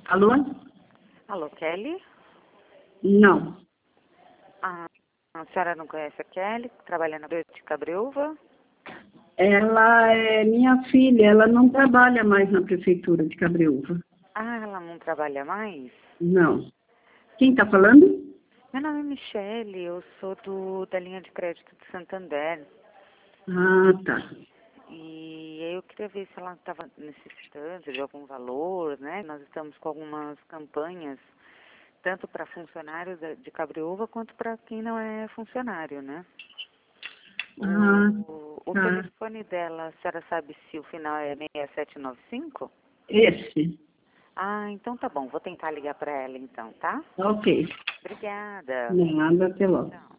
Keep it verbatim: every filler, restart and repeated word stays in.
Alô? Alô, Kelly? Não. Ah, a senhora não conhece a Kelly, que trabalha na Prefeitura de Cabreúva? Ela é minha filha, ela não trabalha mais na prefeitura de Cabreúva. Ah, ela não trabalha mais? Não. Quem está falando? Meu nome é Michele, eu sou do, da linha de crédito de Santander. Ah, tá. E aí eu queria ver se ela estava necessitando de algum valor, né? Nós estamos com algumas campanhas, tanto para funcionários da- de Cabreúva quanto para quem não é funcionário, né? Ah, O, o tá. telefone dela, a senhora sabe se o final é seis sete nove cinco? Esse. Ah, então tá bom. Vou tentar ligar para ela então, tá? Ok. Obrigada. Nada, até logo. Tchau.